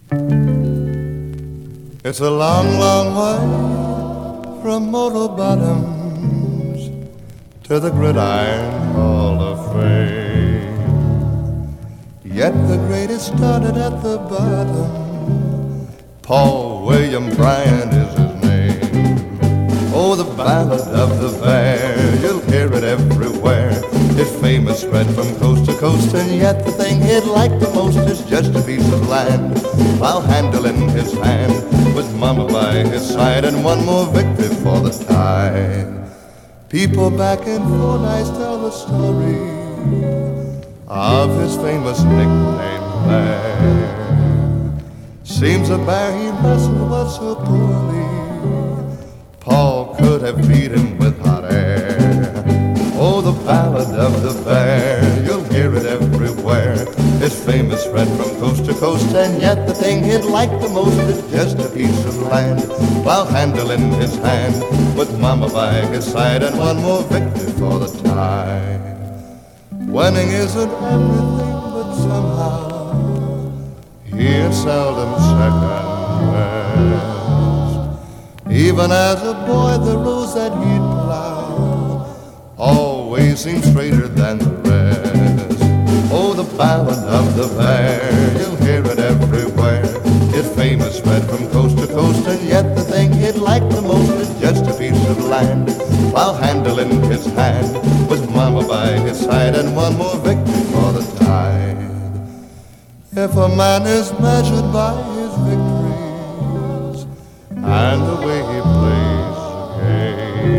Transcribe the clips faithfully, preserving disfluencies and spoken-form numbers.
It's a long, long way from Morro Bottoms to the Gridiron Hall of Fame. Yet the greatest started at the bottom. Paul William Bryant is his name. Oh, the ballad of the bear, you'll hear it everywhere. It's famous, spread from coast to coast, and yet the thing he'd like the most is just a piece of land. While handling his hand with Mama by his side, and one more victory for the tide. People back in Fordyce tell the story of his famous nickname Bear. Seems the bear he wrestled was so poorly, Paul could have beat him with hot air. Oh, the ballad of the bear, you'll hear it everywhere. It's famous, spread from coast to coast, and yet the thing he'd like the most is just a piece of land. While handling his hand with Mama by his side, and one more victory for the tide. Winning isn't everything, but somehow he is seldom second best. Even as a boy, the roads that he'd plow always seem straighter than the rest. Oh, the ballad of the bear, you'll hear it everywhere. It's famous, spread from coast to coast, and yet the thing he'd like the most is just a piece of land. While handling his hand with Mama by his side, and one more victory for the tide. If a man is measured by his victories and the way he plays the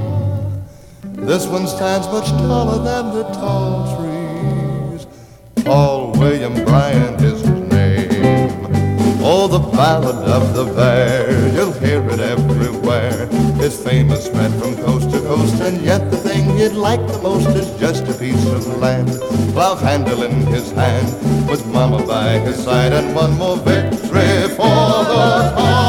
game, this one stands much taller than the tall trees. Paul William Bryant is his name. Oh, the ballad of the bear, you'll hear it everywhere. It's famous, spread from coast to coast, and yet the thing he'd like the most is just a piece of land. While handling his hand with Mama by his side, and one more victory for the tide.